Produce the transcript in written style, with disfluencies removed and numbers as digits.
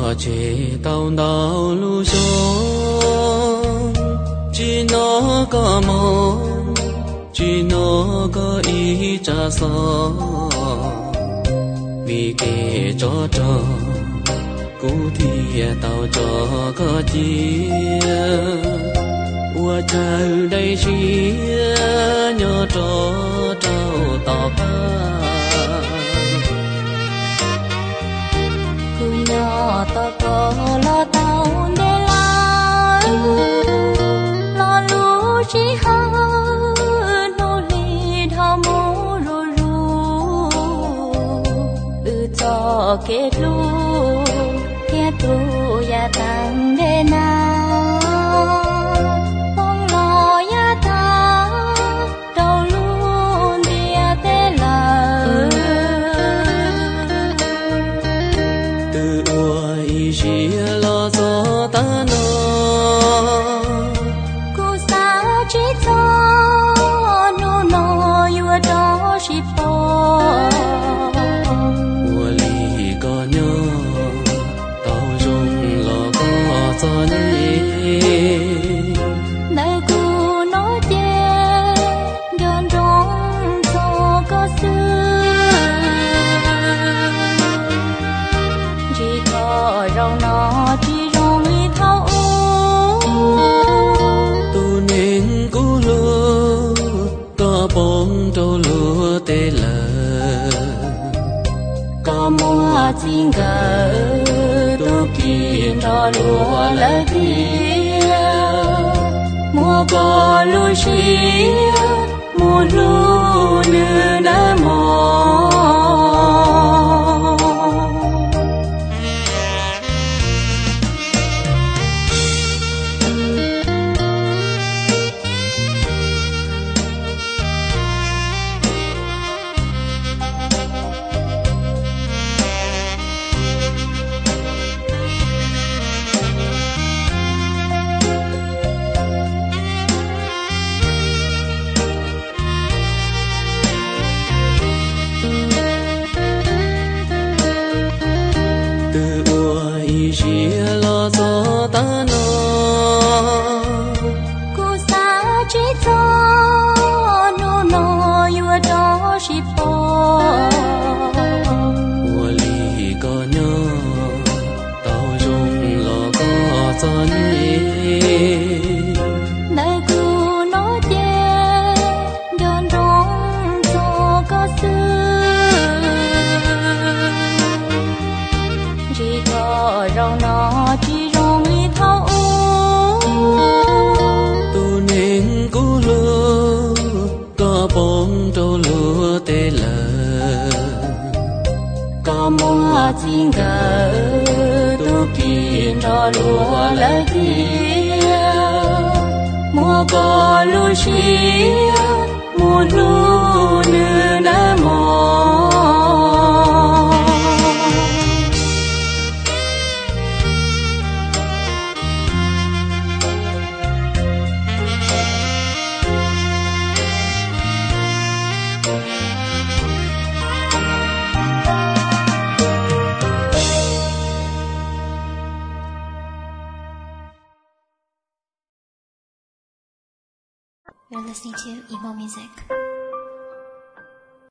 chế tao đau lu xuống chỉ nó có mong chỉ nó có ý trả sao vì kể cho cú thì tao cho có chia qua trời đây chia nhớ cho trao tao nhỏ ta có lo tao để la lo lú chỉ hơn nô lì thao mô ru ru cho kết lu ya tăng để na phong lo ya ta đâu luôn dia te la chỉ lo cho ta nó cô xa chỉ cho nó nó yêu đó chỉ bỏ mùa lì có nhớ tao dùng lo có cho nhỉ nơi cô nói chê đơn rong cho có xưa chỉ có rau nó chỉ rong đi thao tu nên cú lúa có bông trâu lúa tê lờ có mua chim gà tu kín cho lúa lỡ kia mua có lúa xía mua lúa nửa đã mò chỉ lo cho ta nó cô xa chỉ cho nó nó yêu đó chỉ bỏ mùa lì có nhớ tao dùng lo có cho nhỉ nơi cô nói chê đơn rong cho có xưa chỉ có rau nó chỉ rong đi thao tu nên cú lúa có bông trâu lúa tê lờ có mua chim gà tu kín cho lúa lỡ kia mua có lúa xía mua lúa nửa đã mò You're listening to emo music.